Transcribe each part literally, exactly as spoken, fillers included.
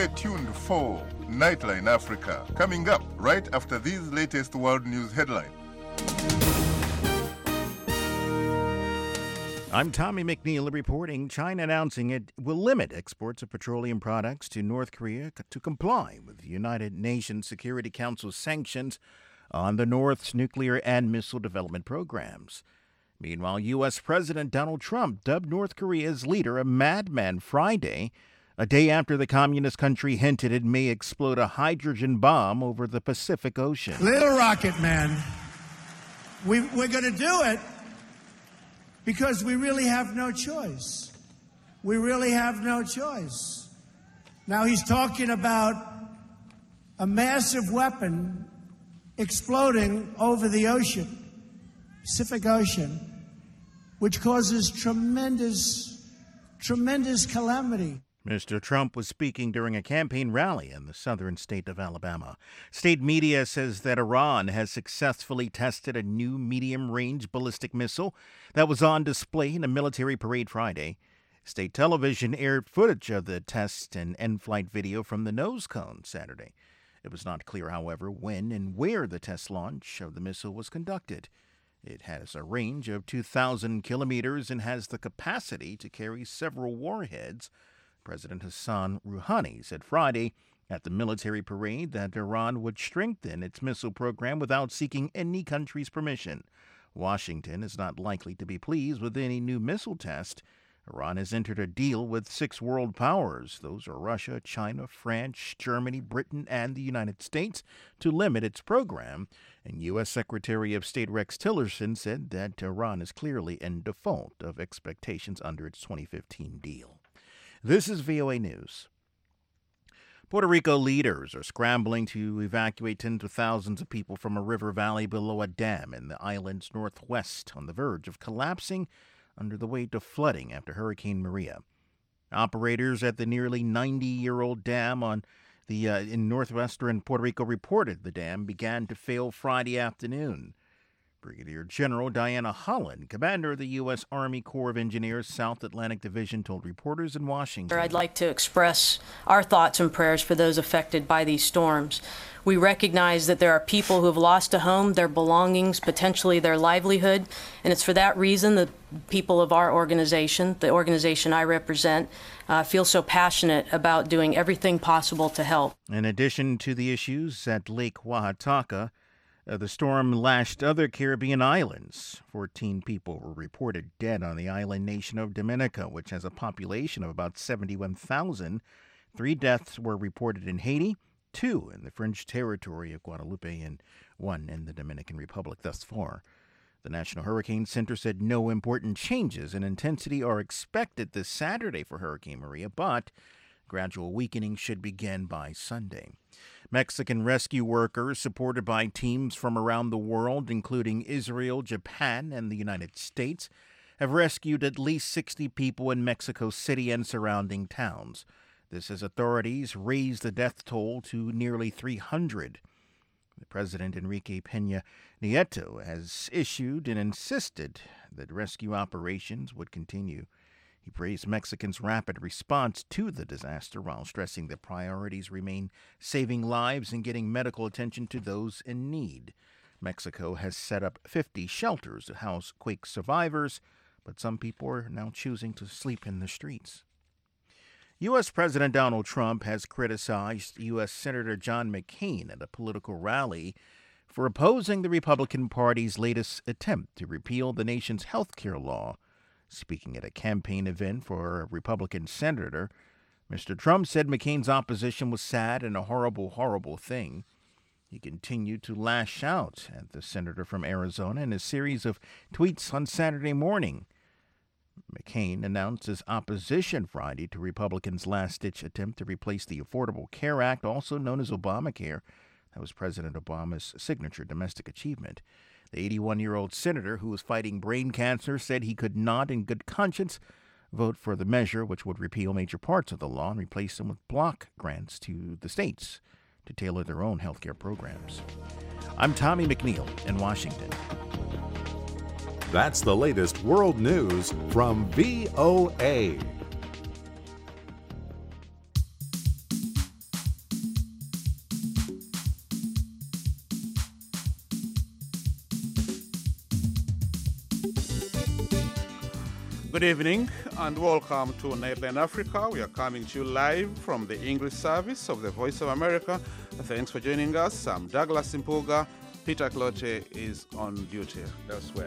Stay tuned for Nightline Africa, coming up right after these latest world news headlines. I'm Tommy McNeil reporting China announcing it will limit exports of petroleum products to North Korea to comply with the United Nations Security Council sanctions on the North's nuclear and missile development programs. Meanwhile, U S. President Donald Trump dubbed North Korea's leader a madman Friday, a day after the communist country hinted it may explode a hydrogen bomb over the Pacific Ocean. Little rocket man, we, we're going to do it. Because we really have no choice. We really have no choice. Now he's talking about a massive weapon exploding over the ocean, Pacific Ocean, which causes tremendous, tremendous calamity. Mister Trump was speaking during a campaign rally in the southern state of Alabama. State media says that Iran has successfully tested a new medium-range ballistic missile that was on display in a military parade Friday. State television aired footage of the test and in-flight video from the nose cone Saturday. It was not clear, however, when and where the test launch of the missile was conducted. It has a range of two thousand kilometers and has the capacity to carry several warheads. President Hassan Rouhani said Friday at the military parade that Iran would strengthen its missile program without seeking any country's permission. Washington is not likely to be pleased with any new missile test. Iran has entered a deal with six world powers, those are Russia, China, France, Germany, Britain, and the United States, to limit its program. And U S. Secretary of State Rex Tillerson said that Iran is clearly in default of expectations under its twenty fifteen deal. This is V O A News. Puerto Rico leaders are scrambling to evacuate tens of thousands of people from a river valley below a dam in the island's northwest on the verge of collapsing under the weight of flooding after Hurricane Maria. Operators at the nearly ninety-year-old dam on the uh, in northwestern Puerto Rico reported the dam began to fail Friday afternoon. Brigadier General Diana Holland, commander of the U S. Army Corps of Engineers South Atlantic Division, told reporters in Washington. I'd like to express our thoughts and prayers for those affected by these storms. We recognize that there are people who have lost a home, their belongings, potentially their livelihood, and it's for that reason that people of our organization, the organization I represent, uh, feel so passionate about doing everything possible to help. In addition to the issues at Lake Oaxaca, Uh, the storm lashed other Caribbean islands. Fourteen people were reported dead on the island nation of Dominica, which has a population of about seventy-one thousand. Three deaths were reported in Haiti, two in the French territory of Guadeloupe, and one in the Dominican Republic thus far. The National Hurricane Center said no important changes in intensity are expected this Saturday for Hurricane Maria, but gradual weakening should begin by Sunday. Mexican rescue workers, supported by teams from around the world, including Israel, Japan, and the United States, have rescued at least sixty people in Mexico City and surrounding towns. This as authorities raised the death toll to nearly three hundred. The President Enrique Peña Nieto has issued and insisted that rescue operations would continue. He praised Mexicans' rapid response to the disaster while stressing that priorities remain saving lives and getting medical attention to those in need. Mexico has set up fifty shelters to house quake survivors, but some people are now choosing to sleep in the streets. U S. President Donald Trump has criticized U S. Senator John McCain at a political rally for opposing the Republican Party's latest attempt to repeal the nation's health care law. Speaking at a campaign event for a Republican senator, Mister Trump said McCain's opposition was sad and a horrible, horrible thing. He continued to lash out at the senator from Arizona in a series of tweets on Saturday morning. McCain announced his opposition Friday to Republicans' last-ditch attempt to replace the Affordable Care Act, also known as Obamacare. That was President Obama's signature domestic achievement. The eighty-one-year-old senator, who was fighting brain cancer, said he could not, in good conscience, vote for the measure which would repeal major parts of the law and replace them with block grants to the states to tailor their own health care programs. I'm Tommy McNeil in Washington. That's the latest world news from V O A. Good evening and welcome to Nightline Africa. We are coming to you live from the English service of the Voice of America. Thanks for joining us. I'm Douglas Impuga. Peter Clote is on duty elsewhere.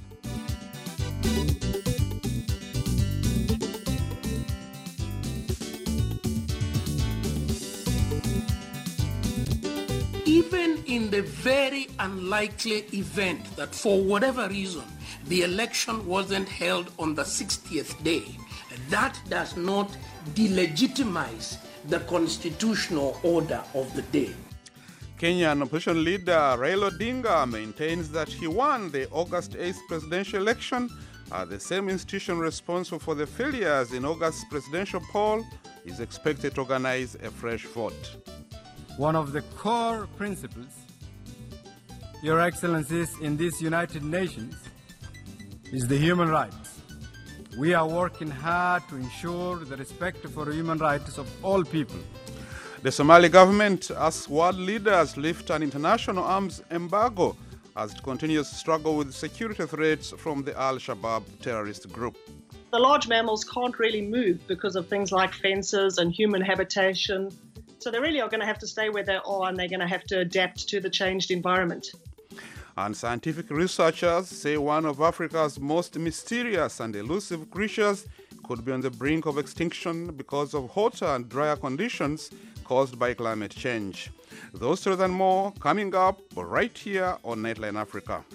Even in the very unlikely event that for whatever reason the election wasn't held on the sixtieth day, that does not delegitimize the constitutional order of the day. Kenyan opposition leader Raila Odinga maintains that he won the August eighth presidential election. Uh, the same institution responsible for the failures in August's presidential poll is expected to organize a fresh vote. One of the core principles, Your Excellencies, in these United Nations is the human rights. We are working hard to ensure the respect for human rights of all people. The Somali government asks world leaders to lift an international arms embargo as it continues to struggle with security threats from the Al-Shabaab terrorist group. The large mammals can't really move because of things like fences and human habitation. So they really are going to have to stay where they are, and they're going to have to adapt to the changed environment. And scientific researchers say one of Africa's most mysterious and elusive creatures could be on the brink of extinction because of hotter and drier conditions caused by climate change. Those stories and more coming up right here on Nightline Africa.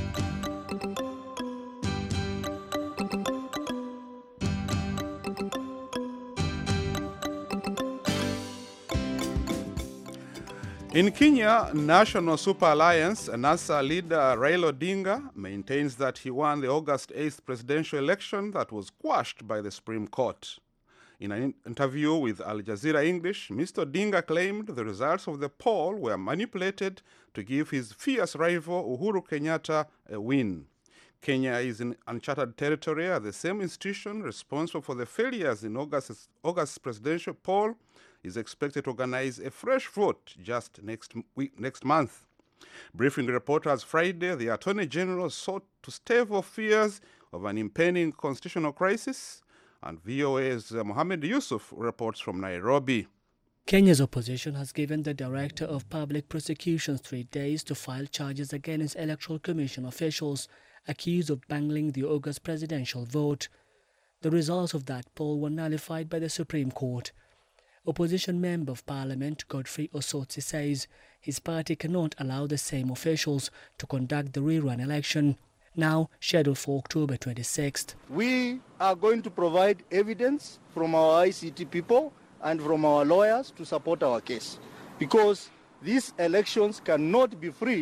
In Kenya, National Super Alliance, NASA leader Raila Odinga maintains that he won the August eighth presidential election that was quashed by the Supreme Court. In an interview with Al Jazeera English, Mister Odinga claimed the results of the poll were manipulated to give his fierce rival Uhuru Kenyatta a win. Kenya is in uncharted territory as the same institution responsible for the failures in August's, August's presidential poll is expected to organize a fresh vote just next week, next month. Briefing reporters Friday, the Attorney General sought to stave off fears of an impending constitutional crisis, and V O A's uh, Mohammed Yusuf reports from Nairobi. Kenya's opposition has given the Director of Public Prosecutions three days to file charges against Electoral Commission officials accused of bungling the August presidential vote. The results of that poll were nullified by the Supreme Court. Opposition Member of Parliament Godfrey Osotsi says his party cannot allow the same officials to conduct the rerun election, now scheduled for October twenty-sixth. We are going to provide evidence from our I C T people and from our lawyers to support our case, because these elections cannot be free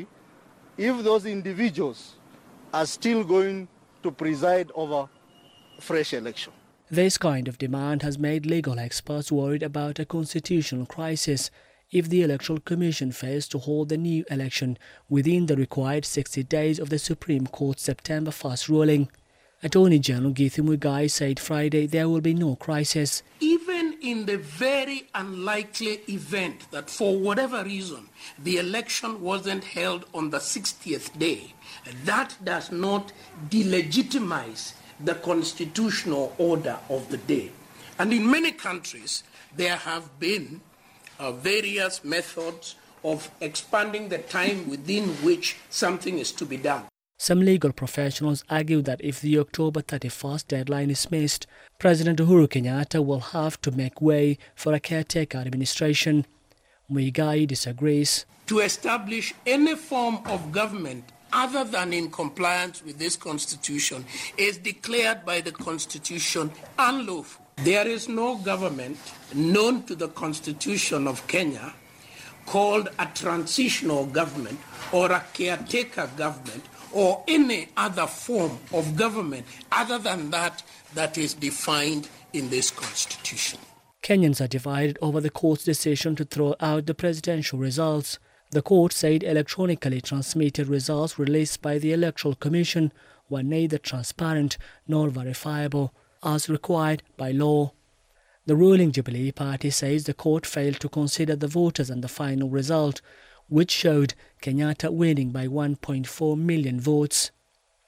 if those individuals are still going to preside over fresh election. This kind of demand has made legal experts worried about a constitutional crisis if the Electoral Commission fails to hold the new election within the required sixty days of the Supreme Court's September first ruling. Attorney General Githu Muigai said Friday there will be no crisis. Even in the very unlikely event that for whatever reason the election wasn't held on the sixtieth day, that does not delegitimize the constitutional order of the day. And in many countries, there have been uh, various methods of expanding the time within which something is to be done. Some legal professionals argue that if the October thirty-first deadline is missed, President Uhuru Kenyatta will have to make way for a caretaker administration. Muigai disagrees. To establish any form of government other than in compliance with this constitution is declared by the constitution unlawful. There is no government known to the constitution of Kenya called a transitional government or a caretaker government or any other form of government other than that that is defined in this constitution. Kenyans are divided over the court's decision to throw out the presidential results. The court said electronically transmitted results released by the Electoral Commission were neither transparent nor verifiable, as required by law. The ruling Jubilee Party says the court failed to consider the voters and the final result, which showed Kenyatta winning by one point four million votes.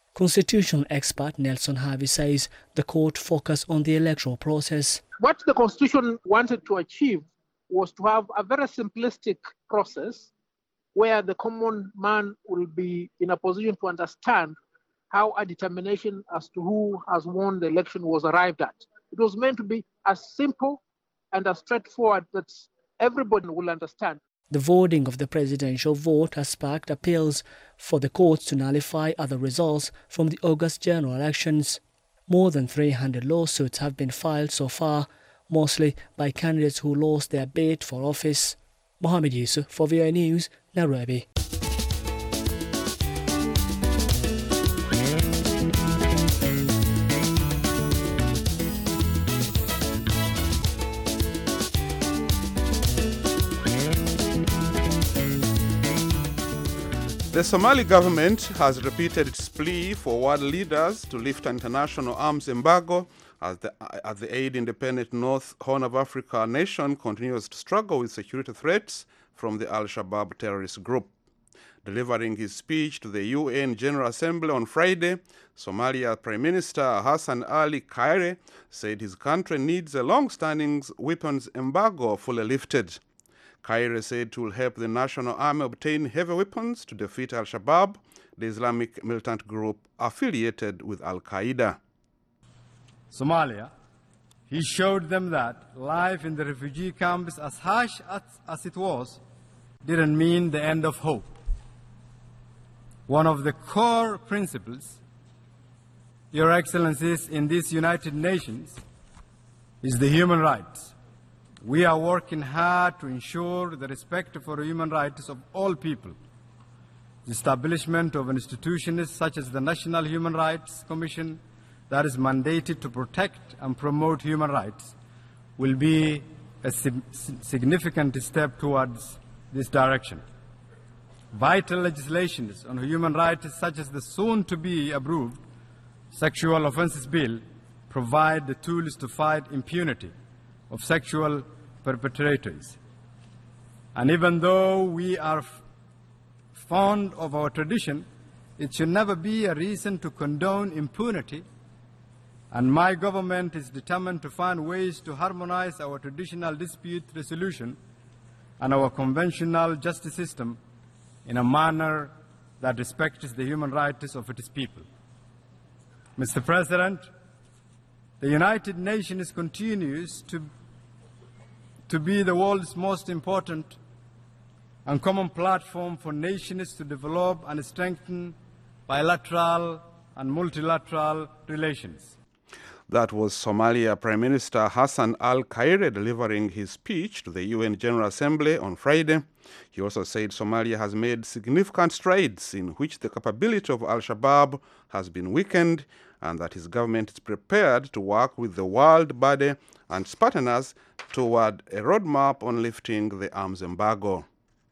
Constitutional expert Nelson Harvey says the court focused on the electoral process. What the Constitution wanted to achieve was to have a very simplistic process where the common man will be in a position to understand how a determination as to who has won the election was arrived at. It was meant to be as simple and as straightforward that everybody will understand. The voting of the presidential vote has sparked appeals for the courts to nullify other results from the August general elections. More than three hundred lawsuits have been filed so far, mostly by candidates who lost their bid for office. Mohammed Yusuf for V O A News, Nairobi. The Somali government has repeated its plea for world leaders to lift an international arms embargo as the, as the aid-independent North Horn of Africa nation continues to struggle with security threats from the Al-Shabaab terrorist group. Delivering his speech to the U N General Assembly on Friday, Somalia Prime Minister Hassan Ali Kaire said his country needs a long-standing weapons embargo fully lifted. Kaire said it will help the national army obtain heavy weapons to defeat Al-Shabaab, the Islamic militant group affiliated with Al-Qaeda. Somalia, he showed them that life in the refugee camps, as harsh as, as it was, didn't mean the end of hope. One of the core principles, Your Excellencies, in these United Nations is the human rights. We are working hard to ensure the respect for human rights of all people. The establishment of institutions such as the National Human Rights Commission that is mandated to protect and promote human rights will be a significant step towards this direction. Vital legislations on human rights such as the soon-to-be approved Sexual Offences Bill provide the tools to fight impunity of sexual perpetrators. And even though we are fond of our tradition, it should never be a reason to condone impunity, and my government is determined to find ways to harmonize our traditional dispute resolution and our conventional justice system in a manner that respects the human rights of its people. Mister President, the United Nations continues to, to be the world's most important and common platform for nations to develop and strengthen bilateral and multilateral relations. That was Somalia Prime Minister Hassan al-Kaire delivering his speech to the U N General Assembly on Friday. He also said Somalia has made significant strides in which the capability of Al-Shabaab has been weakened, and that his government is prepared to work with the world body and its partners toward a roadmap on lifting the arms embargo.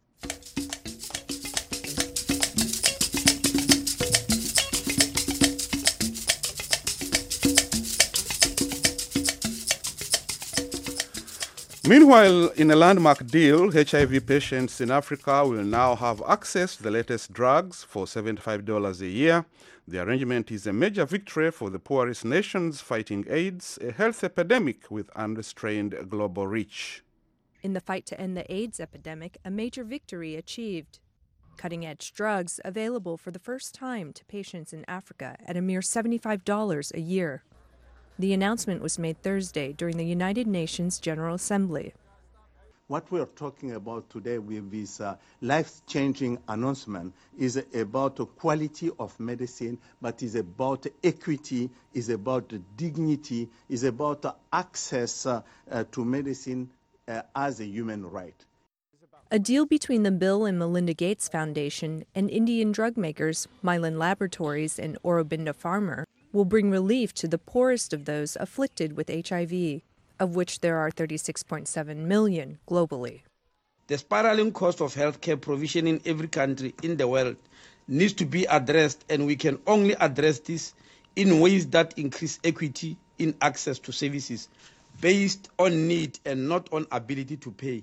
Meanwhile, in a landmark deal, H I V patients in Africa will now have access to the latest drugs for seventy-five dollars a year. The arrangement is a major victory for the poorest nations fighting AIDS, a health epidemic with unrestrained global reach. In the fight to end the AIDS epidemic, a major victory achieved. Cutting-edge drugs available for the first time to patients in Africa at a mere seventy-five dollars a year. The announcement was made Thursday during the United Nations General Assembly. What we are talking about today with this uh, life-changing announcement is about the quality of medicine, but is about equity, is about dignity, is about access uh, uh, to medicine uh, as a human right. A deal between the Bill and Melinda Gates Foundation and Indian drug makers Mylan Laboratories and Aurobindo Pharma will bring relief to the poorest of those afflicted with H I V, of which there are thirty-six point seven million globally. The spiraling cost of healthcare provision in every country in the world needs to be addressed, and we can only address this in ways that increase equity in access to services based on need and not on ability to pay.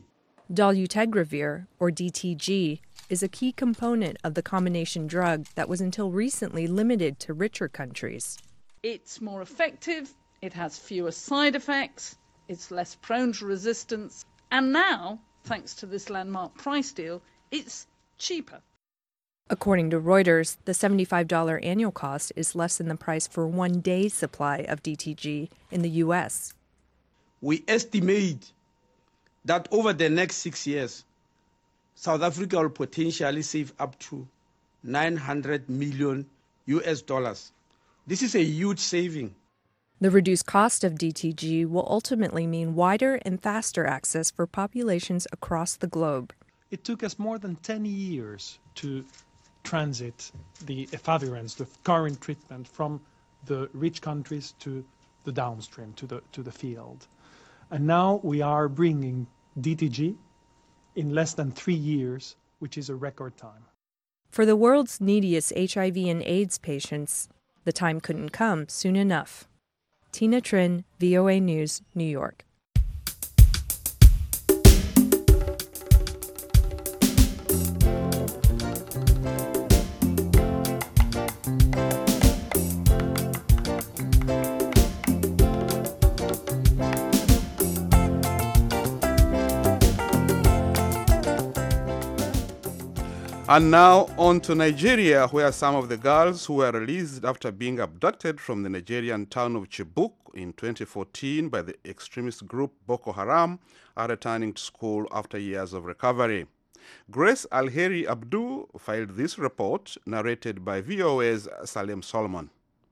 Dolutegravir, or D T G, is a key component of the combination drug that was until recently limited to richer countries. It's more effective, it has fewer side effects, it's less prone to resistance, and now, thanks to this landmark price deal, it's cheaper. According to Reuters, the seventy-five dollars annual cost is less than the price for one day's supply of D T G in the U S. We estimate that over the next six years, South Africa will potentially save up to nine hundred million U S dollars. This is a huge saving. The reduced cost of D T G will ultimately mean wider and faster access for populations across the globe. It took us more than ten years to transit the efavirenz, the current treatment, from the rich countries to the downstream, to the, to the field. And now we are bringing D T G in less than three years, which is a record time. For the world's neediest H I V and AIDS patients, the time couldn't come soon enough. Tina Trin, V O A News, New York. And now on to Nigeria, where some of the girls who were released after being abducted from the Nigerian town of Chibok in twenty fourteen by the extremist group Boko Haram are returning to school after years of recovery. Grace Alheri Abdu filed this report, narrated by V O A's Salem Solomon.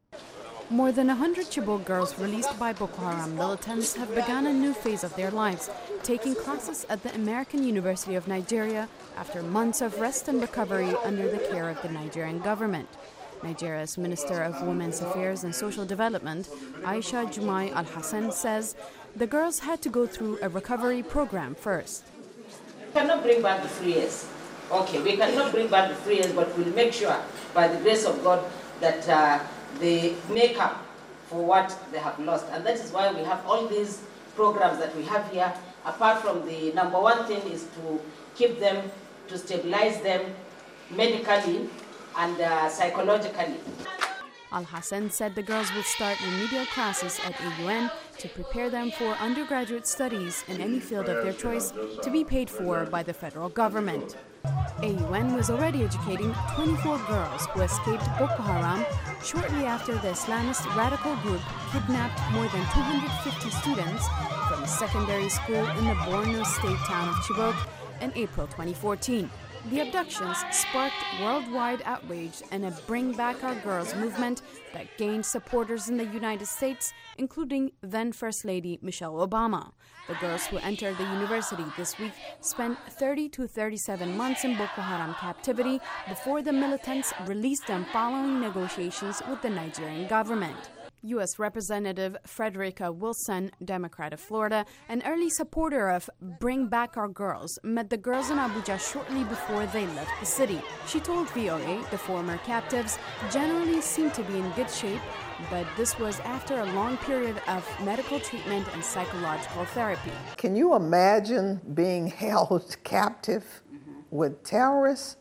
More than one hundred Chibok girls released by Boko Haram militants have begun a new phase of their lives, taking classes at the American University of Nigeria after months of rest and recovery under the care of the Nigerian government. Nigeria's Minister of Women's Affairs and Social Development, Aisha Jumai Al-Hassan, says the girls had to go through a recovery program first. We cannot bring back the three years. Okay, we cannot bring back the three years, but we'll make sure, by the grace of God, that uh, they make up for what they have lost. And that is why we have all these programs that we have here. Apart from the number one thing is to keep them, to stabilize them medically and uh, psychologically. Al-Hassan said the girls would start remedial classes at A U N to prepare them for undergraduate studies in any field of their choice to be paid for by the federal government. A U N was already educating twenty-four girls who escaped Boko Haram shortly after the Islamist radical group kidnapped more than two hundred fifty students from a secondary school in the Borno state town of Chibok in April twenty fourteen. The abductions sparked worldwide outrage and a Bring Back Our Girls movement that gained supporters in the United States, including then First Lady Michelle Obama. The girls who entered the university this week spent thirty to thirty-seven months in Boko Haram captivity before the militants released them following negotiations with the Nigerian government. U S Representative Frederica Wilson, Democrat of Florida, an early supporter of Bring Back Our Girls, met the girls in Abuja shortly before they left the city. She told V O A the former captives generally seemed to be in good shape, but this was after a long period of medical treatment and psychological therapy. Can you imagine being held captive mm-hmm. with terrorists,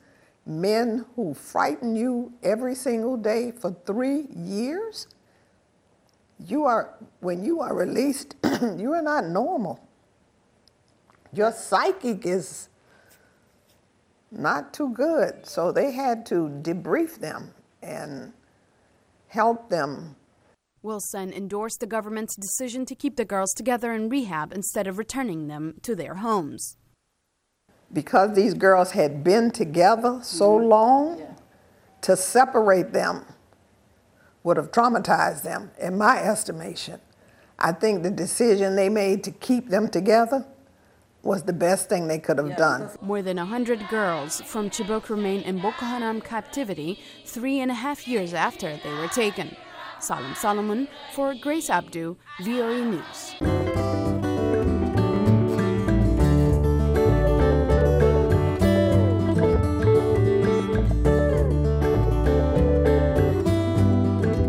men who frighten you every single day for three years? You are, when you are released, you are not normal. Your psychic is not too good. So they had to debrief them and help them. Wilson endorsed the government's decision to keep the girls together in rehab instead of returning them to their homes. Because these girls had been together so long, yeah. to separate them would have traumatized them, in my estimation. I think the decision they made to keep them together was the best thing they could have yeah. done. More than one hundred girls from Chibok remain in Boko Haram captivity three and a half years after they were taken. Salem Solomon for Grace Abdu, V O A News.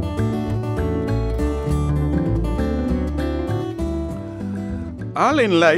Early in life,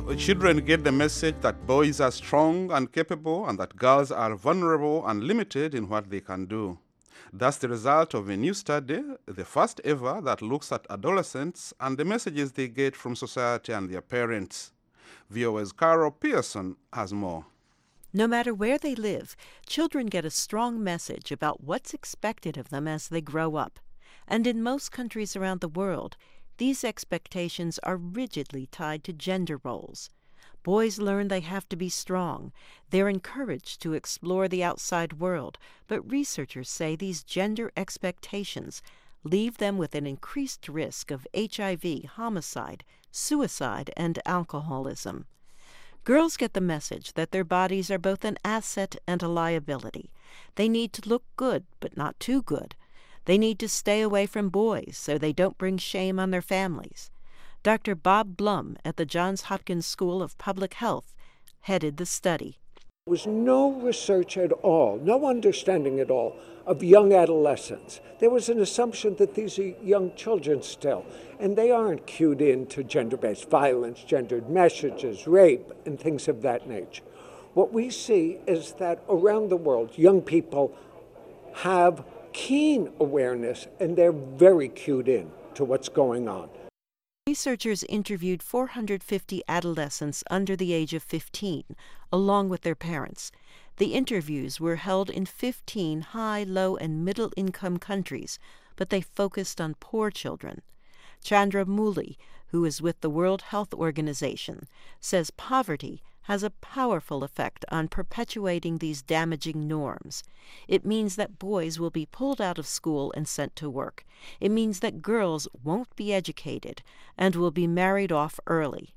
children get the message that boys are strong and capable and that girls are vulnerable and limited in what they can do. That's the result of a new study, the first ever, that looks at adolescents and the messages they get from society and their parents. V O A's Carol Pearson has more. No matter where they live, children get a strong message about what's expected of them as they grow up. And in most countries around the world, these expectations are rigidly tied to gender roles. Boys learn they have to be strong. They're encouraged to explore the outside world, but researchers say these gender expectations leave them with an increased risk of H I V, homicide, suicide, and alcoholism. Girls get the message that their bodies are both an asset and a liability. They need to look good, but not too good. They need to stay away from boys so they don't bring shame on their families. Doctor Bob Blum at the Johns Hopkins School of Public Health headed the study. There was no research at all, no understanding at all of young adolescents. There was an assumption that these are young children still, and they aren't cued in to gender-based violence, gendered messages, rape, and things of that nature. What we see is that around the world, young people have keen awareness, and they're very cued in to what's going on. Researchers interviewed four hundred fifty adolescents under the age of fifteen, along with their parents. The interviews were held in fifteen high, low, and middle-income countries, but they focused on poor children. Chandra Mouli, who is with the World Health Organization, says poverty has a powerful effect on perpetuating these damaging norms. It means that boys will be pulled out of school and sent to work. It means that girls won't be educated and will be married off early.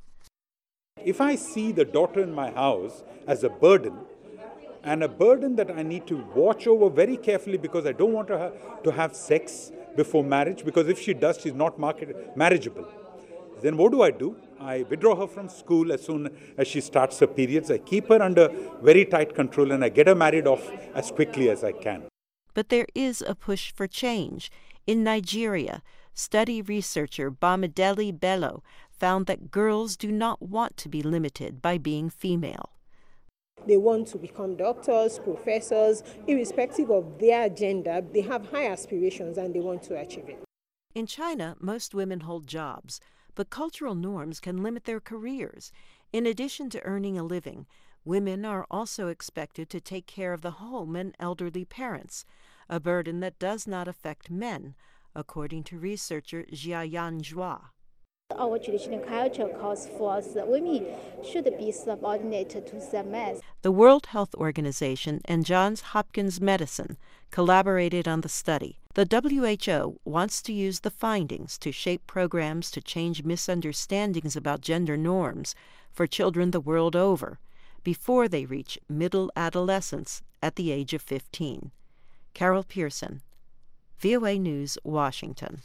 If I see the daughter in my house as a burden, and a burden that I need to watch over very carefully because I don't want her to have sex before marriage, because if she does, she's not market- marriageable. Then what do I do? I withdraw her from school as soon as she starts her periods. I keep her under very tight control and I get her married off as quickly as I can. But there is a push for change. In Nigeria, study researcher Bamidele Bello found that girls do not want to be limited by being female. They want to become doctors, professors, irrespective of their gender. They have high aspirations and they want to achieve it. In China, most women hold jobs, but cultural norms can limit their careers. In addition to earning a living, women are also expected to take care of the home and elderly parents, a burden that does not affect men, according to researcher Jiayan Zhua. Our traditional culture calls for us that women should be subordinated to the men. The World Health Organization and Johns Hopkins Medicine collaborated on the study. The W H O wants to use the findings to shape programs to change misunderstandings about gender norms for children the world over before they reach middle adolescence at the age of fifteen. Carol Pearson, V O A News, Washington.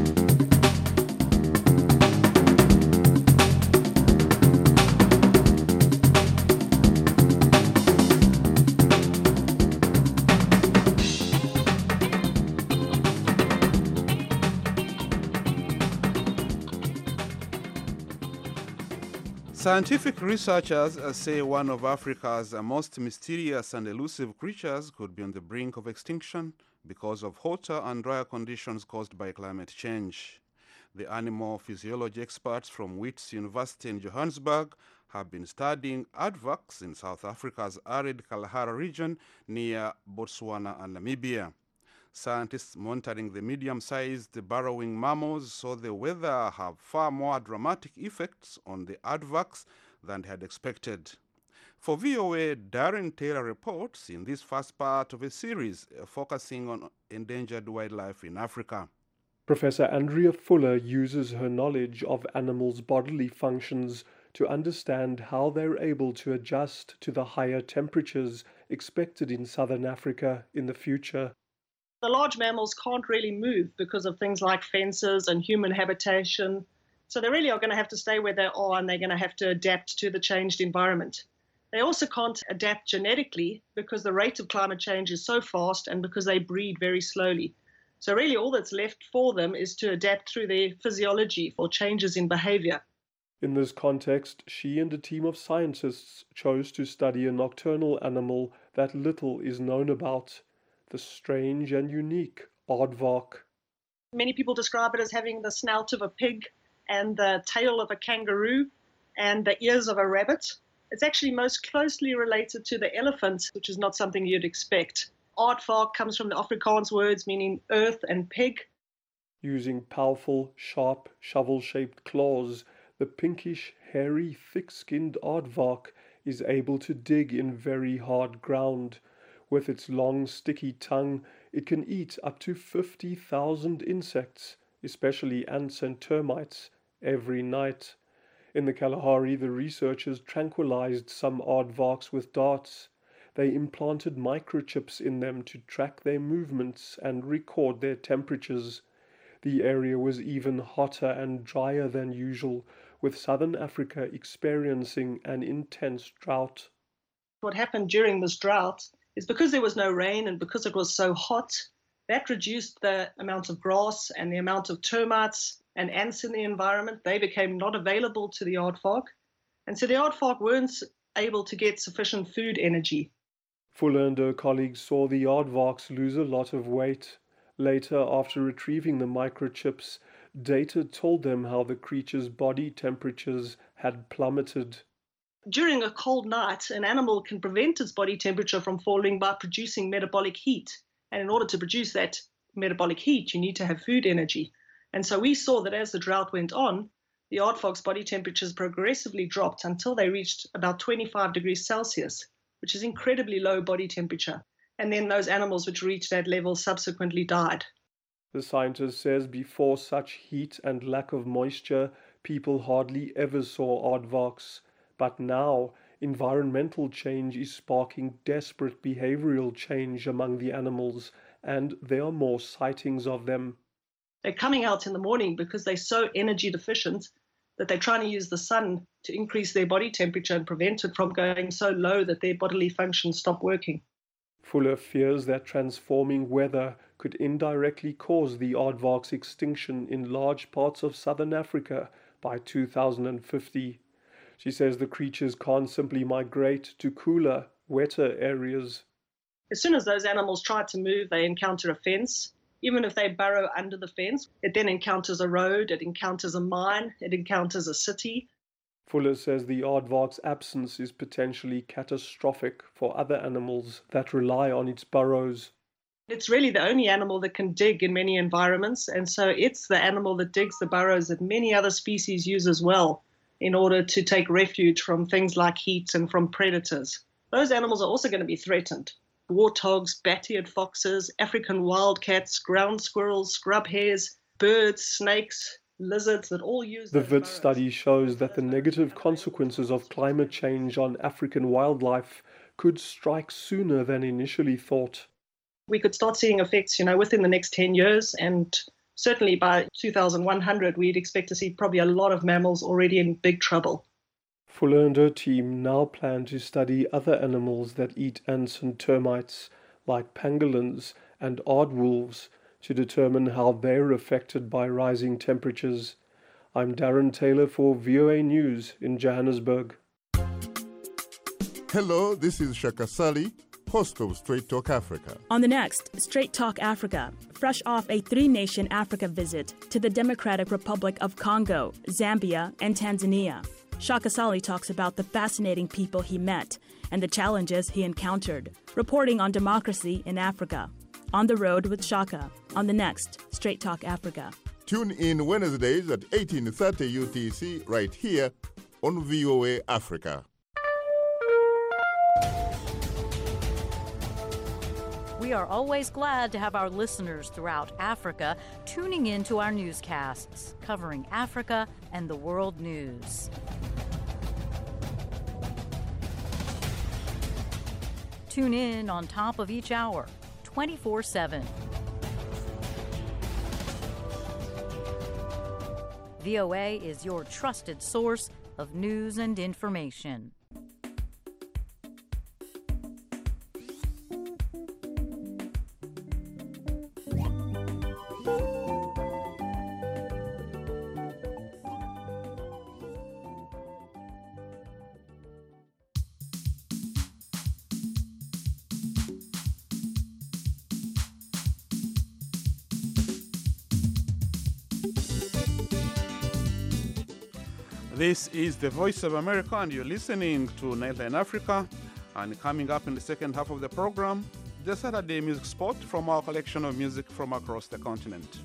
Scientific researchers say one of Africa's most mysterious and elusive creatures could be on the brink of extinction because of hotter and drier conditions caused by climate change. The animal physiology experts from Wits University in Johannesburg have been studying aardvarks in South Africa's arid Kalahari region near Botswana and Namibia. Scientists monitoring the medium-sized burrowing mammals saw the weather have far more dramatic effects on the aardvarks than they had expected. For V O A, Darren Taylor reports in this first part of a series uh, focusing on endangered wildlife in Africa. Professor Andrea Fuller uses her knowledge of animals' bodily functions to understand how they're able to adjust to the higher temperatures expected in southern Africa in the future. The large mammals can't really move because of things like fences and human habitation. So they really are going to have to stay where they are and they're going to have to adapt to the changed environment. They also can't adapt genetically because the rate of climate change is so fast and because they breed very slowly. So really all that's left for them is to adapt through their physiology for changes in behavior. In this context, she and a team of scientists chose to study a nocturnal animal that little is known about, the strange and unique aardvark. Many people describe it as having the snout of a pig and the tail of a kangaroo and the ears of a rabbit. It's actually most closely related to the elephant, which is not something you'd expect. Aardvark comes from the Afrikaans words meaning earth and pig. Using powerful, sharp, shovel-shaped claws, the pinkish, hairy, thick-skinned aardvark is able to dig in very hard ground. With its long, sticky tongue, it can eat up to fifty thousand insects, especially ants and termites, every night. In the Kalahari, the researchers tranquilized some aardvarks with darts. They implanted microchips in them to track their movements and record their temperatures. The area was even hotter and drier than usual, with southern Africa experiencing an intense drought. What happened during this drought is because there was no rain and because it was so hot, that reduced the amount of grass and the amount of termites and ants in the environment. They became not available to the aardvark. And so the aardvark weren't able to get sufficient food energy. Fuller and her colleagues saw the aardvarks lose a lot of weight. Later, after retrieving the microchips, data told them how the creature's body temperatures had plummeted. During a cold night, an animal can prevent its body temperature from falling by producing metabolic heat. And in order to produce that metabolic heat, you need to have food energy. And so we saw that as the drought went on, the aardvark's body temperatures progressively dropped until they reached about twenty-five degrees Celsius, which is incredibly low body temperature. And then those animals which reached that level subsequently died. The scientist says before such heat and lack of moisture, people hardly ever saw aardvarks. But now, environmental change is sparking desperate behavioral change among the animals, and there are more sightings of them. They're coming out in the morning because they're so energy deficient that they're trying to use the sun to increase their body temperature and prevent it from going so low that their bodily functions stop working. Fuller fears that transforming weather could indirectly cause the aardvark's extinction in large parts of southern Africa by two thousand fifty. She says the creatures can't simply migrate to cooler, wetter areas. As soon as those animals try to move, they encounter a fence. Even if they burrow under the fence, it then encounters a road, it encounters a mine, it encounters a city. Fuller says the aardvark's absence is potentially catastrophic for other animals that rely on its burrows. It's really the only animal that can dig in many environments, and so it's the animal that digs the burrows that many other species use as well in order to take refuge from things like heat and from predators. Those animals are also going to be threatened. Warthogs, bat-eared foxes, African wildcats, ground squirrels, scrub hares, birds, snakes, lizards that all use The those V I T burrows. study shows that the negative consequences of climate change on African wildlife could strike sooner than initially thought. We could start seeing effects, you know, within the next ten years, and certainly by two thousand one hundred, we'd expect to see probably a lot of mammals already in big trouble. Fuller and her team now plan to study other animals that eat ants and termites, like pangolins and aardwolves, to determine how they're affected by rising temperatures. I'm Darren Taylor for V O A News in Johannesburg. Hello, this is Shaka Sali, host of Straight Talk Africa. On the next Straight Talk Africa, fresh off a three-nation Africa visit to the Democratic Republic of Congo, Zambia, and Tanzania, Shaka Sali talks about the fascinating people he met and the challenges he encountered, reporting on democracy in Africa. On the Road with Shaka, on the next Straight Talk Africa. Tune in Wednesdays at eighteen thirty U T C right here on V O A Africa. We are always glad to have our listeners throughout Africa tuning in to our newscasts, covering Africa and the world news. Tune in on top of each hour, twenty-four seven. V O A is your trusted source of news and information. This is the Voice of America, and you're listening to Nightline Africa. And coming up in the second half of the program, the Saturday music spot from our collection of music from across the continent.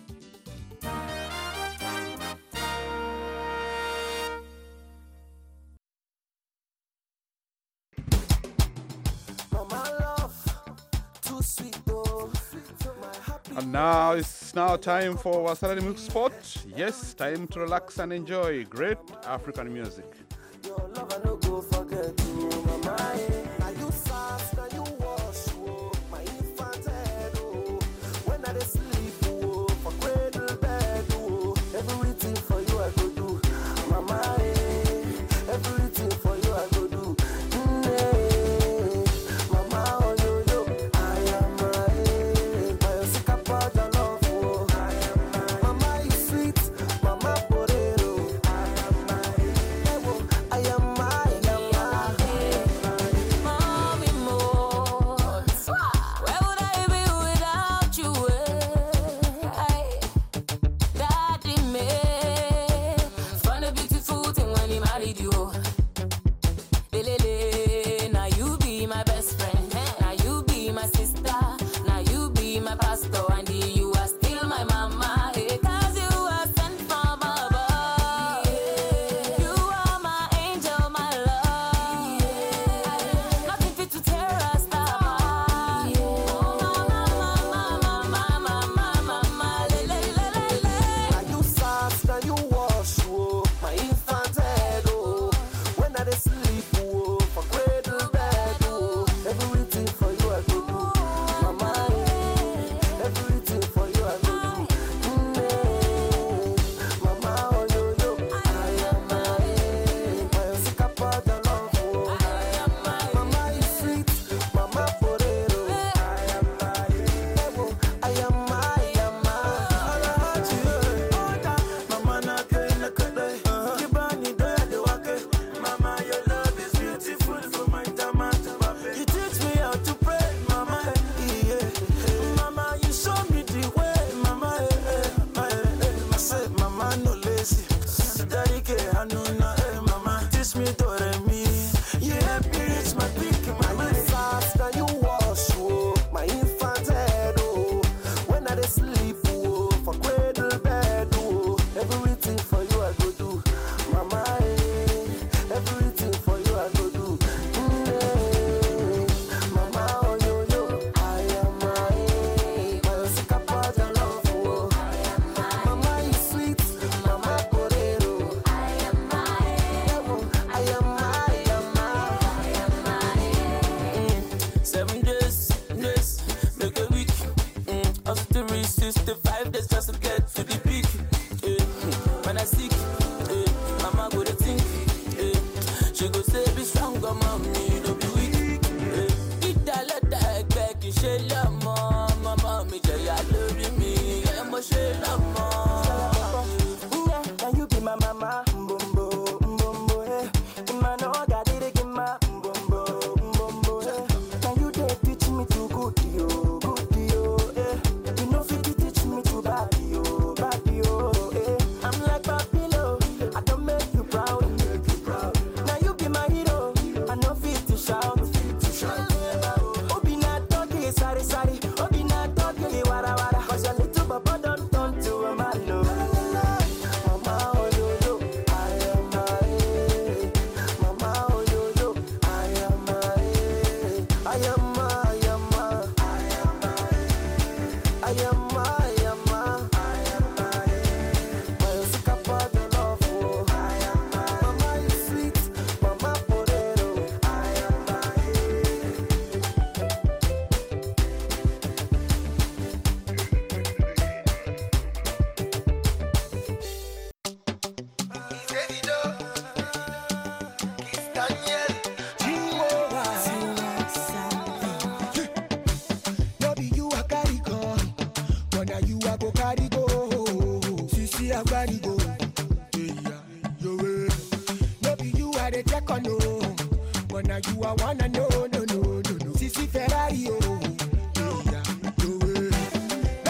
And now it's now time for our Saturday music spot. Yes, time to relax and enjoy great African music.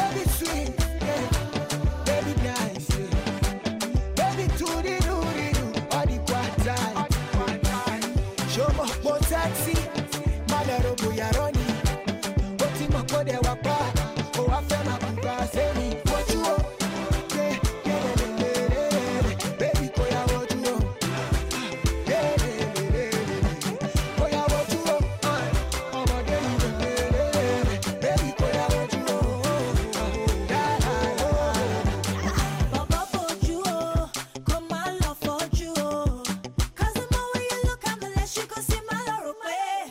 Baby, nice, yeah. Baby, to the do the do. mo taxi, malero buyaroni. Oti mo kode wapa, o wa fe ma buka se mi. What you want? Yeah, yeah, yeah, yeah, yeah. Baby, ko ya what you want? Yeah, yeah, yeah, yeah. Ko ya what you want? Oh my God, baby, ko ya what you want? Yeah, yeah. Baba for you, come my love for you. 'Cause the more way you look at me, less you go see my love away.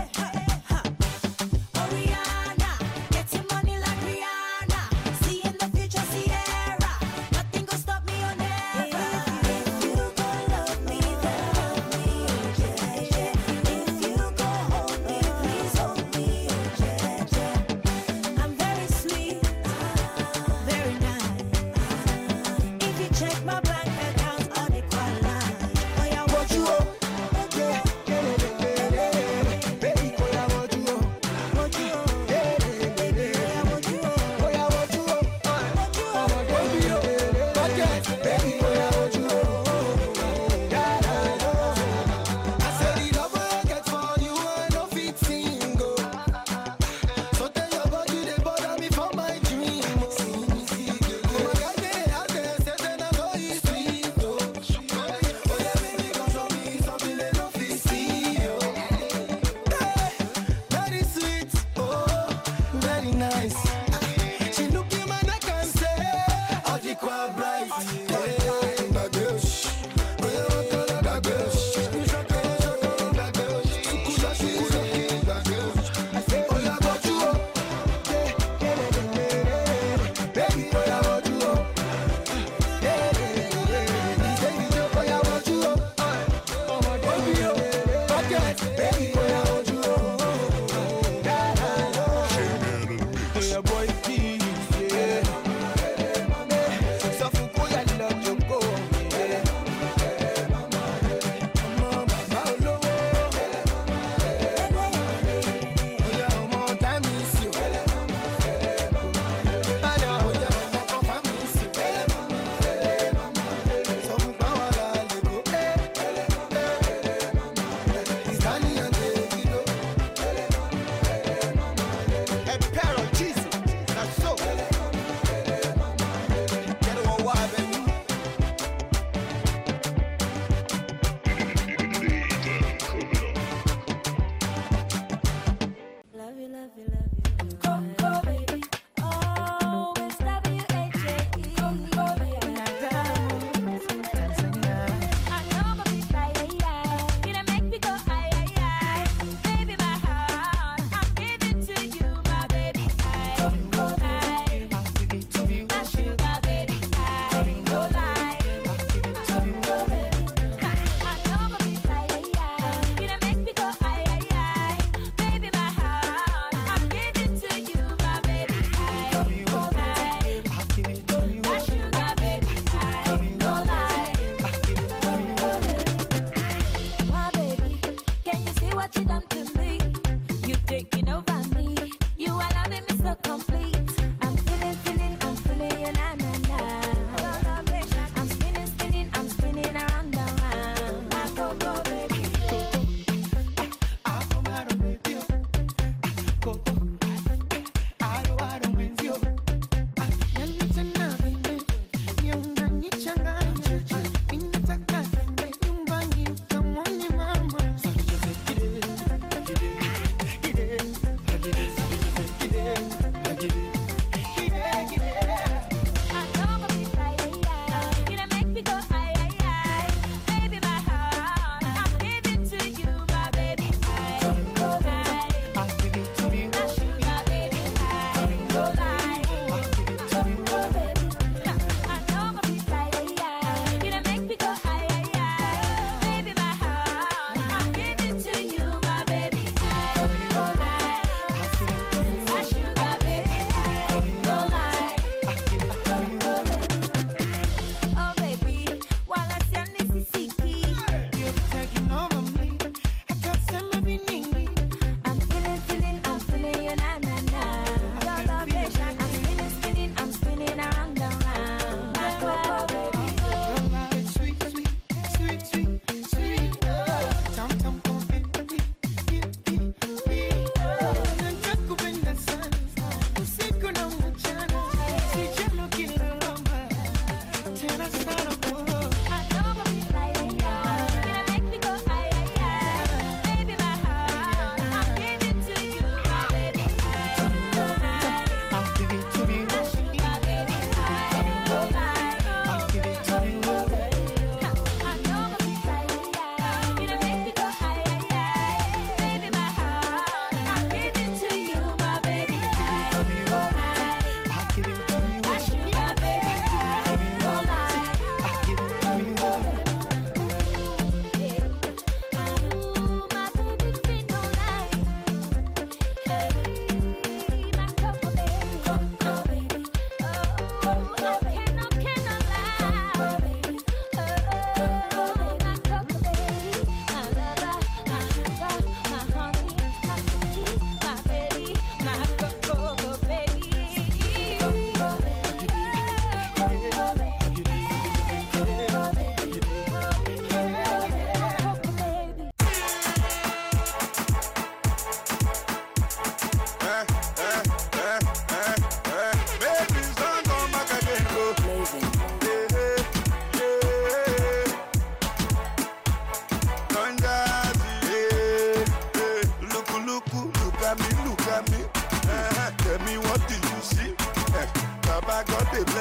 Oriana, getting money like Rihanna. See in the future, Sierra. Nothing gonna stop me or never. If you go love me, then love me, oh yeah, yeah. If you go hold me, please hold me, oh yeah, yeah. I'm very sweet, very nice. If you check my bank account, all the quality. Oh yeah, what you want? Yeah, yeah, yeah, yeah, yeah. Baby, ko ya what you want? What you want? Yeah, yeah, yeah, yeah. What you want? Ko ya what you want? Oh my God, baby, baby, ko ya what you want? Yeah, yeah, yeah. I said the love I get for you, I no fit single. So tell your body they bother me for my dream. Oh my God, they out there say that I know it's sweet, oh. Oh yeah, baby, come show me something they no fit see, oh. Hey, very sweet, oh, very nice. She look in my neck and say, "Oh, the quite bright." Hey, my girl, shh. Oh, yeah, what color that girl, shh. Shaka, shaka, that girl, shh. Sukuda, sukuda, that girl, shh. I say, "Oh, yeah, what you want?" Yeah, yeah, yeah, yeah, yeah. Baby, oh, yeah, what you want? Yeah, yeah, yeah, yeah. Baby, oh, yeah, what you want? Oh, my baby, oh, bucket. Baby, oh, yeah, what you want? Yeah, yeah, yeah. Yeah, boy, please, yeah. So fuku ya love joko, yeah. Mama, mama, olowo. Oh, yeah, omo, time is you. I know, oh, yeah, omo, come miss you. So fuku wa la le go, eh. It's Danny and Dave.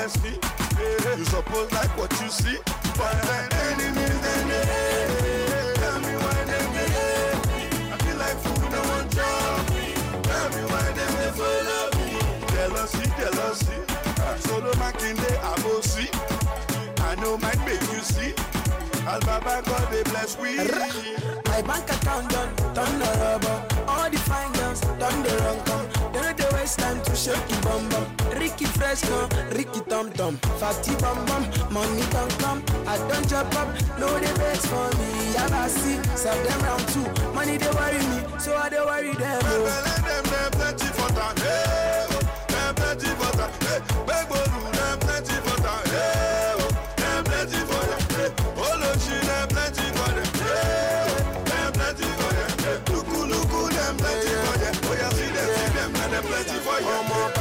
honestly. Yeah. You suppose like what you see, but then enemies then they hate. Tell me why them they hate me. I feel like food no one job me. Tell me why them they follow me. Jealousy, jealousy. So the Makinde I go see. I know might make you see. As Baba God they bless we. My bank account done, done the rubber. All the fine girls done the wrong come. Don't know the waste time to shake the bum bum. Ricky Fresco, Ricky Tom Tom, Fatty Bum Bum, money don't come. I don't jump up, no they vex for me. I got see, serve them round two. Money they worry me, so I they worry them. Oh. Them them plenty for time, hey. Them plenty for time, hey. Beg Bodu, them plenty for time, hey. Them plenty for them, hey. Olochi, them plenty for them, hey. Them plenty for them, hey. Luku luku, them plenty for them. Oh yeah, see them, see them, and them plenty for you.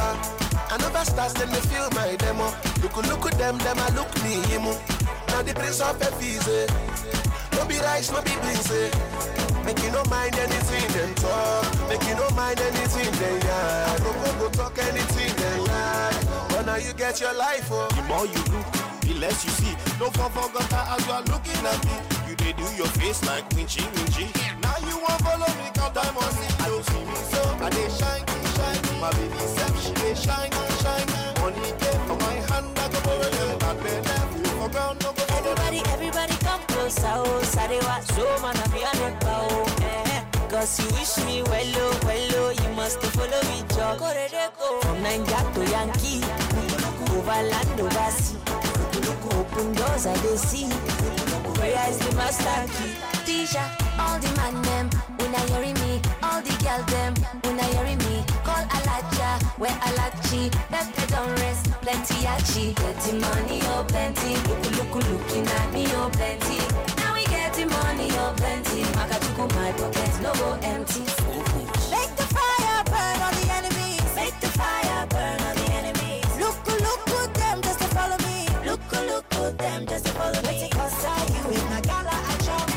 I never start, then they feel my demo. Look, look at them, them I look me him. Now the prince of Ephese. No be rice, no be beans. Make you no mind anything them talk. Make you no mind anything they yeah. Go go go talk anything they yeah. But now you get your life oh. The more you look, the less you see. No for forgot as you are looking at me. You they do your face like winchy winchy. Now you won't follow me, cause I must see. I don't see me so I they shine, shine. My baby self, she they shine, shine. Money came from my hand, I go borrow them. That they left you for ground, no go follow them. Everybody, everybody come closer, oh. Sarewa, so man, I be on it, oh. Cause you wish me well, oh, well, oh. You must follow me, Joe. From Nigeria to Yankee, over land, over sea. Open doors, I they see. Where is the master key? Tisha, all the man them, when I hear me. All the girl them, when I hear me. Call Alaja, where Alachi. Pepe don't rest, plenty achi. Getting money, oh plenty. Look, look, looking at me, oh plenty. Now we getting money, oh plenty. Makachuku, my pockets, no go empty. Make the fire burn all the enemies. Make the fire burn all the enemies. Look, look, look them just to follow me. Look, look, look them just to follow me. What's it cost you? If na gala I chop.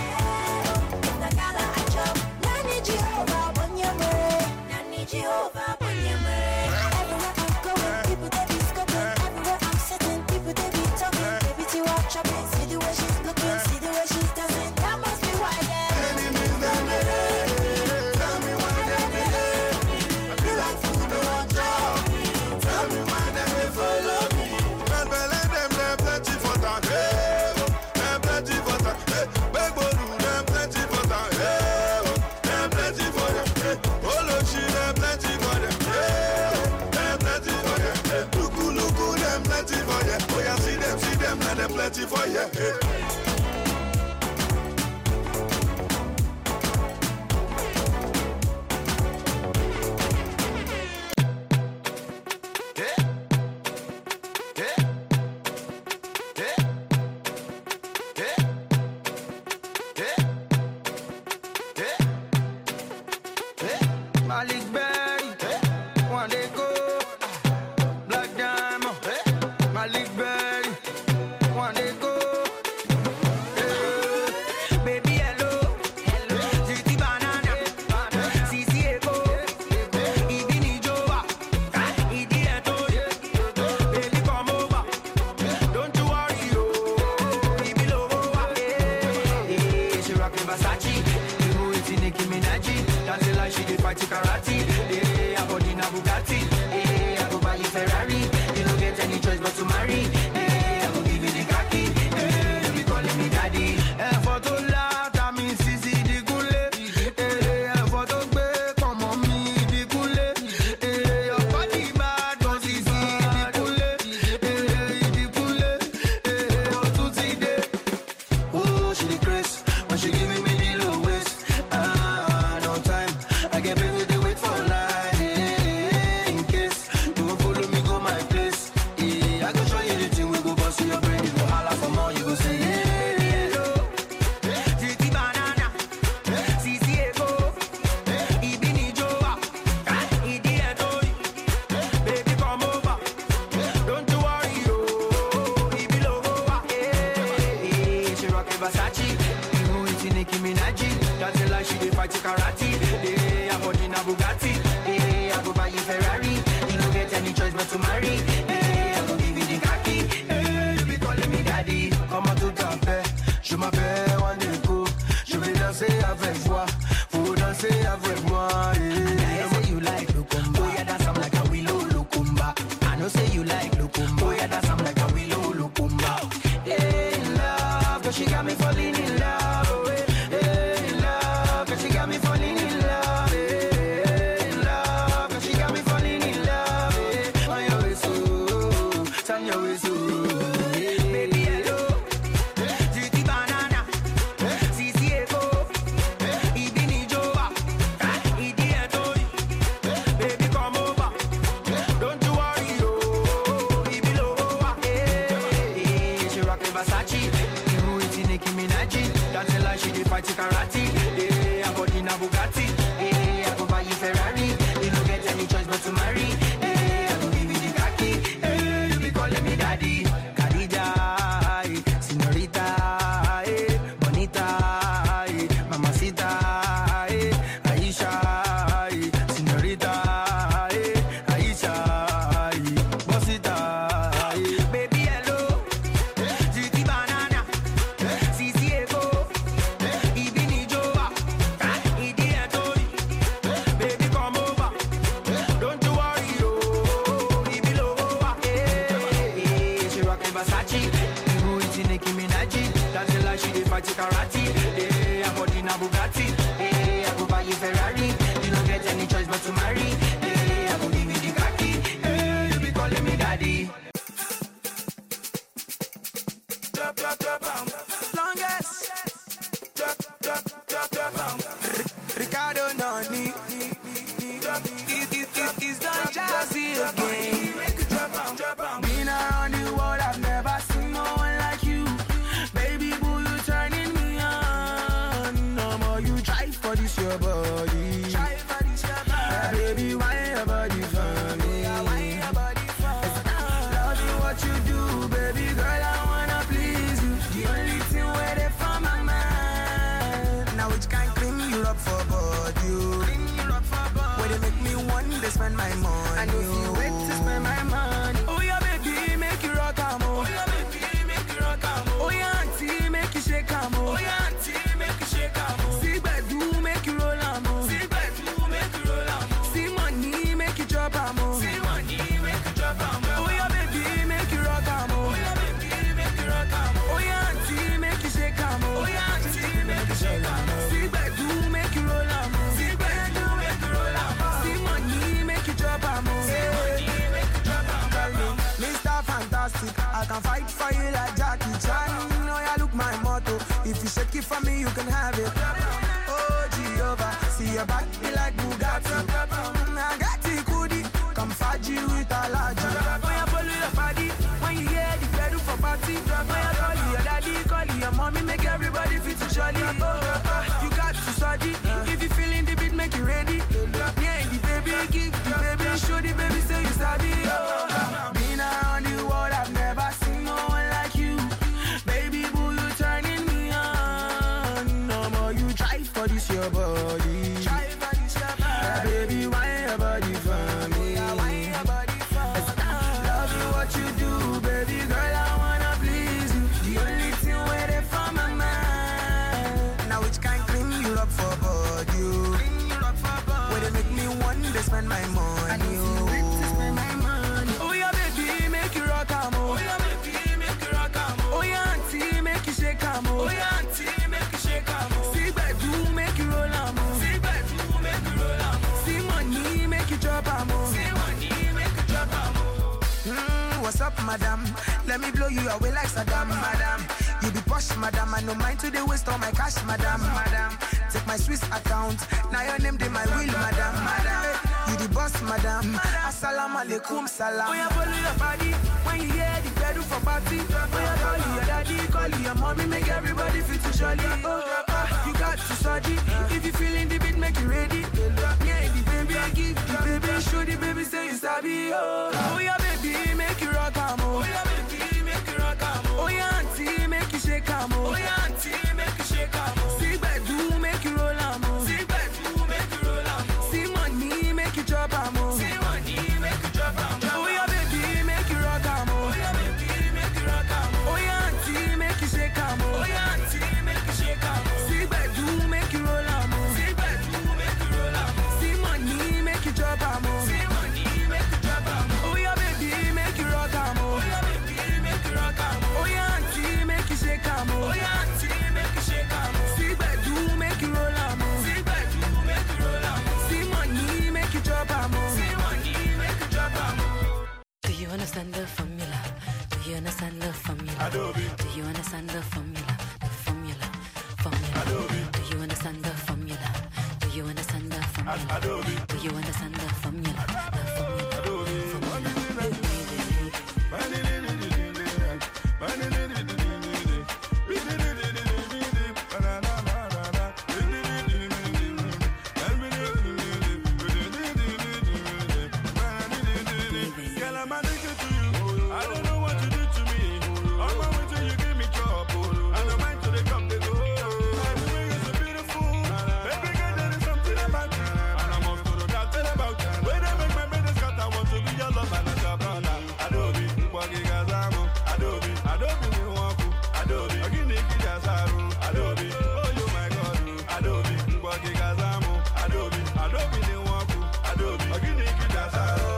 If na gala I chop. Nani Jehovah, Bonyamere. Nani Jehovah, Bonyamere. Everywhere I'm going, people they be scoping. Everywhere I'm sitting, people they be talking. Baby, to watch shopping. See the way she's looking, see the way she's dancing. That must be why them enemies them they hate. Tell me why them they hate me. I feel like food no one job me. Tell me why them they follow me. Well, well, them them plenty for time, hey. Them plenty for time, hey. Beg Bodu, them plenty for time, hey. Them plenty for them, hey. Olochi, them plenty for them, hey. Them plenty for them, hey. Luku luku, them plenty for them. Oh yeah, see them, see them, and them plenty for you, hey. Malik Berry, one day go, Black Diamond, Malik Berry, one day go, hey. Baby hello, Titi Banana, Sisi Eko, Ibini Joa, Idi Eto, baby come over, don't you worry, oh, Ibi Lovo, hey, she rockin' Versace, you it's Nicki Minaj. Dancing like she did fight karate. Hey, I body na Bugatti. Hey, I go buy you Ferrari. You don't get any choice but to marry. Hey, I go give you the khaki. Hey, they be calling me daddy. Hey, for to laugh, that means Sisi di Kule. Hey, for to gbe, come on me di Kule. Hey, your body bad, don't Sisi di Kule. Hey, di Kule. Hey, oh, to see day. Oh, she the grace when she giving me the low waist. Ah, no time. I get paid with the wait for life. In case you won't follow me, go my place. Yeah, I go show you the thing we go bust your brain. You go holla for more, you go say yeah. Hello, Titi Banana, Sisi Eko, Ibini Joa, Idi Eto, baby come over, don't you worry, oh, Ibi Lovo, hey, she rockin' Versace, you it's Nicki Minaj, dancing like she dey fight karate. Hey, I body na Bugatti. Hey, I go buy you Ferrari. You don't get any choice but to marry. Hey, I go give you the khaki. fois. Faut danser avec moi. Yeah. I say you like Lukumba. Oh yeah, that sound like a willow Lukumba. I know say you like Lukumba. Oh yeah, that sound like a willow Lukumba. Hey, in love, cause she got me falling in love. Oh, hey, in love, cause she got me falling in love. Hey, in love, cause she got me falling in love. Hey, on your way so, turn your way so. Baby, hello. Titi banana. Sisi eko. Ibini joa. Idi etori. Baby, come over. Don't you worry, oh. Ibi lowa. Hey, she rockin' Versace. You eating Nicki Minaj. Dancing like she dey fight karate. Hey, I got in a Bugatti. Hey, I go buy you Ferrari. You don't get any choice but to marry. Hey, I go give you the khaki. Hey, you be calling me daddy. Khadija, eh, señorita, eh, bonita, eh, mamacita, eh, Aisha, eh, señorita, eh, Aisha, eh, bosita, eh. Baby, hello. Titi banana. Sisi eko. Ibini joa. Idi etori. Baby, come over. Don't you worry, oh. Ibi lowa. Hey, hey, she rockin' Versace. You eating Nicki Minaj. Dancing like she dey fight karate. Hey, I got in a Bugatti. Hey, I go buy you Ferrari. You don't get any choice but to marry. Hey, I go give you the khaki. Hey, you be calling me daddy. Drop, drop, drop, um. Longest. Drop, drop, drop, drop, um. Ricardo Noni. It's done Jazzy again. Been around the world, I've never seen no one like you. Baby boo, you turning me on. No more you try for this your body. Yeah, baby, why your body for me? Love you what you do, baby girl, I wanna please you. The only thing where they from my mind. Now which can clean you up for body? Where they make me want to spend my money. I know you wait to spend my money. Oh yeah, baby, make you rock 'em, oh. Oh yeah, baby, make you rock 'em, oh. Oh yeah, auntie, make you shake 'em, oh. Oh yeah, auntie, make you shake 'em, oh. See bedu, make you roll 'em, oh. See bedu, make you roll 'em, oh. See money, make you drop 'em, oh. See money, make you drop 'em, oh. Oh yeah, baby, make you rock 'em, oh. Oh yeah, baby, make you rock 'em, oh. Oh yeah, auntie, make you shake 'em, oh. Oh yeah, auntie, make you shake 'em, oh. See bedu, make you roll 'em, oh. See bedu, make you roll 'em, oh. See money, make you drop 'em, oh. See money, make you drop 'em, oh. Mister Fantastic, I can fight for you like Jackie Chan. Oh yeah, look my motto. If you shake it for me, you can have it. Oh Jehovah, see your back be like Bugatti. I got it, goodie. Come faji with a large. When you follow your body, when you hear the pedal for party. When you call your daddy, call your mommy, make everybody feel to jolly. Oh, you got to study. If you feeling the beat, make you ready. Yeah, the baby, give the baby, show the baby, say you sabi. Oh, been around the world, I've never seen no one like you. Baby boo, you turning me on. No more you try for this your body. Yeah, baby, why your body for me? Love you what you do, baby girl, I wanna please you. The only thing where they from my mind. Now which can clean you up for body? Where they make me want to spend my money. Oh yeah, baby, make you rock 'em, oh. Oh yeah, baby, make you rock 'em, oh. Oh yeah, auntie, make you shake 'em, oh. Oh yeah, auntie, make you shake 'em, oh. See bedu, make you roll 'em, oh. See bedu, make you roll 'em, oh. See money, make you drop 'em, oh. See money, make you drop 'em, oh. Mm, what's up, madam? Let me blow you away like Saddam, madam. You be posh, madam. I no mind to the waste all my cash, madam, madam. Take my Swiss account. Now your name they my will, madam, madam. You the boss, madam. Assalamu alaikum, salam. Oh yeah, follow your body when you hear the pedal for party. Oh yeah, call your daddy, call your mommy, make everybody feel to jolly. Oh, uh, you got to study. If you feeling the beat, make you ready. Yeah, the baby, give the baby, show the baby, say you sabi. Oh, oh yeah, baby, make you rock 'em, oh. Oh yeah, baby, make you rock 'em, oh. Oh yeah, auntie, make you shake 'em, oh. Oh yeah, auntie, make you shake 'em, oh. See bedu, make you roll 'em, oh. See bedu, make you roll 'em, oh. See money, make you drop 'em, oh. See money, make you drop 'em, oh. Oh yeah, baby, make you rock 'em, oh. Oh yeah, baby, make you rock 'em, oh. Oh yeah, auntie, make you shake 'em, oh. Oh yeah, auntie, make you shake 'em, oh. See bedu, make you roll 'em, oh. understand the formula? Do you understand the formula? Do you understand the formula? The formula, formula. Do you understand the formula? Do you understand the formula? Do you understand the formula? The formula, Girl, I'm addicted to you. I don't know what you did to me. On my way till you give me trouble. And I'm mind to the cup they go. Everywhere you're so beautiful. Baby girl, there is something about you. And I must go to that tell about you. When I make my bed cut, I want to be your love and not your brother. Adobe, Wagi Gazamo. Adobe, Adobe, Niwaku. Adobe, Aginiki Jasaru. Adobe, oh you my God. Adobe, Wagi Gazamo. Adobe, Adobe, Niwaku. Adobe, Aginiki Jasaru.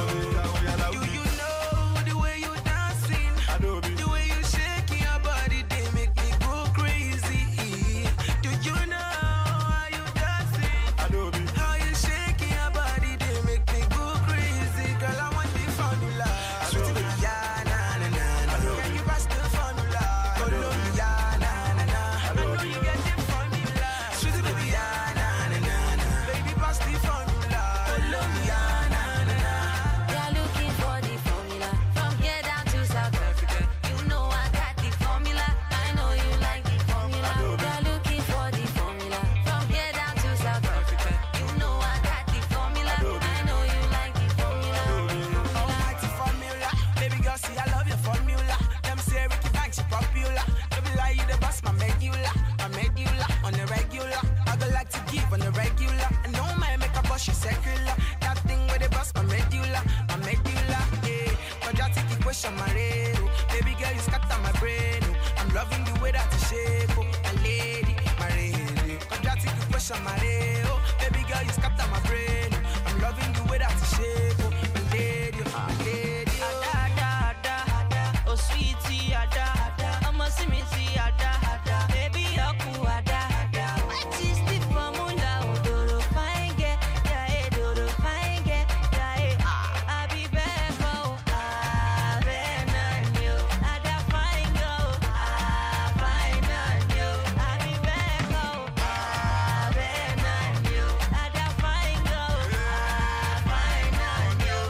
Do you know the way you dancing? The way you shaking your body, they make me go crazy. Do you know how you dancing? How you shaking your body, they make me go crazy. Girl, I want the formula. Sweet baby, yeah, na na na na. Can you pass the formula? Colombia, na na na. I know you get the formula. Sweet baby, yeah, na na na na. Baby, pass the formula. Colombia, na na na. You're looking for the formula from here down to South Africa. You know I got the formula. I know you like the formula. You're looking for the formula from here down to South Africa. You know I got the formula. I know you like the formula. Almighty formula, baby girl, see I love your formula. Them say Ricky Banks you popular. Don't be like you the boss, my medulla, my medulla on the regular. I go like to give on the regular. And no man make a boss you secular. That thing with the boss, my medulla, my medulla. Yeah, quadratic equation, my rero. Baby girl, you scatter my brain. oh. I'm loving the way that you shake, oh, my lady, my lady. Quadratic equation, my rero. Baby girl, you scatter my brain. oh. I'm loving the way that you shake, oh, my lady, my lady. Ada, ada, ada, ada. Oh sweetie, ada, ada. I'ma see me see ada, ada. Baby, aku ada, ada. What is the formula? Oh, do do fine get, yeah, eh, do do fine get, yeah, eh. I be back, oh, ah, ben on you. Ada fine go, ah, fine on you. I be back, oh, ah, ben on you. Ada fine go, ah, fine on you.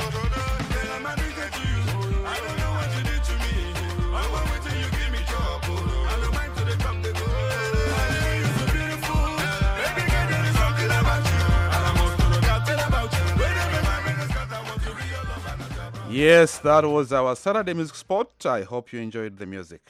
Girl, I'm addicted to you. I don't know what you did to me. On my way till you give me trouble. And I'm mind to the cup they go. Everywhere you're so beautiful. Baby girl, there is something about you. And I must go to that tell about you. When I make my bed cut, I want to be your love and not your brother. Yes, that was our Saturday music spot. I hope you enjoyed the music.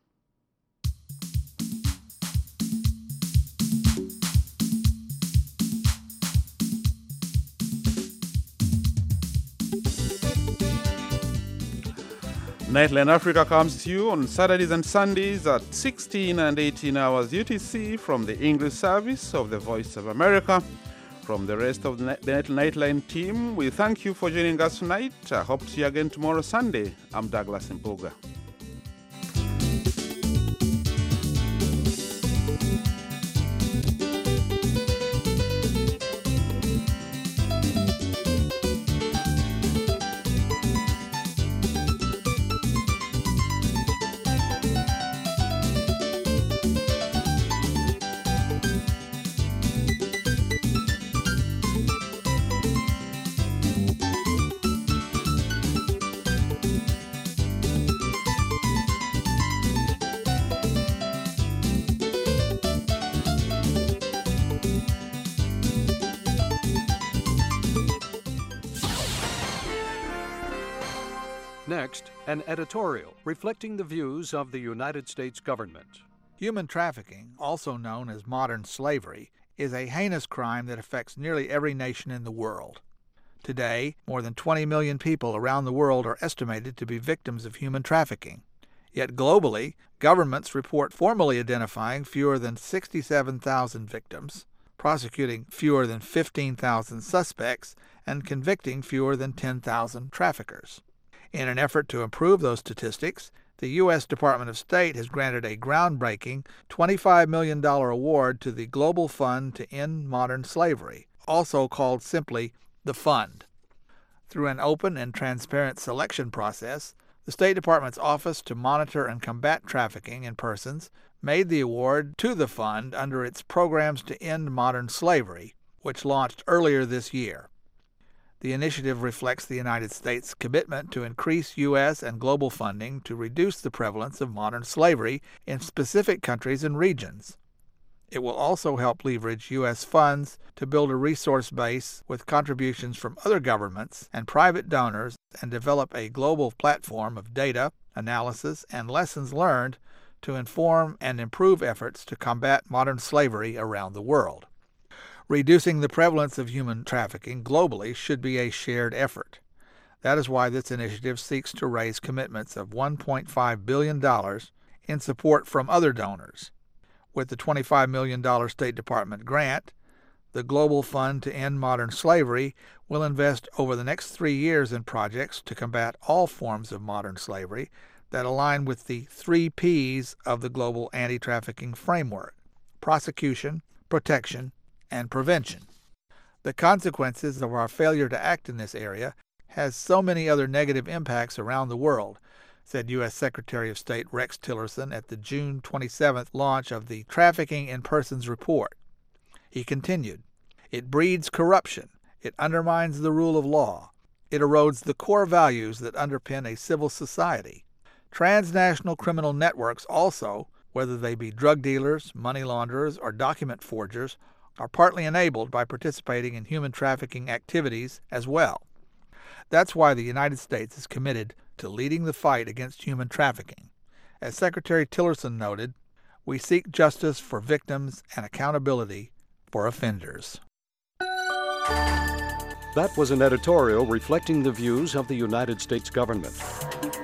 Nightline Africa comes to you on Saturdays and Sundays at sixteen and eighteen hours U T C from the English service of the Voice of America. From the rest of the Night- the Nightline team, we thank you for joining us tonight. I hope to see you again tomorrow Sunday. I'm Douglas Mpuga. Next, an editorial reflecting the views of the United States government. Human trafficking, also known as modern slavery, is a heinous crime that affects nearly every nation in the world. Today, more than twenty million people around the world are estimated to be victims of human trafficking. Yet globally, governments report formally identifying fewer than sixty-seven thousand victims, prosecuting fewer than fifteen thousand suspects, and convicting fewer than ten thousand traffickers. In an effort to improve those statistics, the U S Department of State has granted a groundbreaking twenty-five million dollars award to the Global Fund to End Modern Slavery, also called simply the Fund. Through an open and transparent selection process, the State Department's Office to Monitor and Combat Trafficking in Persons made the award to the fund under its Programs to End Modern Slavery, which launched earlier this year. The initiative reflects the United States' commitment to increase U S and global funding to reduce the prevalence of modern slavery in specific countries and regions. It will also help leverage U S funds to build a resource base with contributions from other governments and private donors and develop a global platform of data, analysis, and lessons learned to inform and improve efforts to combat modern slavery around the world. Reducing the prevalence of human trafficking globally should be a shared effort. That is why this initiative seeks to raise commitments of one point five billion dollars in support from other donors. With the twenty-five million dollars State Department grant, the Global Fund to End Modern Slavery will invest over the next three years in projects to combat all forms of modern slavery that align with the three P's of the Global Anti-Trafficking Framework: prosecution, protection, and prevention. The consequences of our failure to act in this area has so many other negative impacts around the world, said U S Secretary of State Rex Tillerson at the June twenty-seventh launch of the Trafficking in Persons Report. He continued, "It breeds corruption, it undermines the rule of law, it erodes the core values that underpin a civil society. Transnational criminal networks also, whether they be drug dealers, money launderers, or document forgers, are partly enabled by participating in human trafficking activities as well. That's why the United States is committed to leading the fight against human trafficking. As Secretary Tillerson noted, we seek justice for victims and accountability for offenders." That was an editorial reflecting the views of the United States government.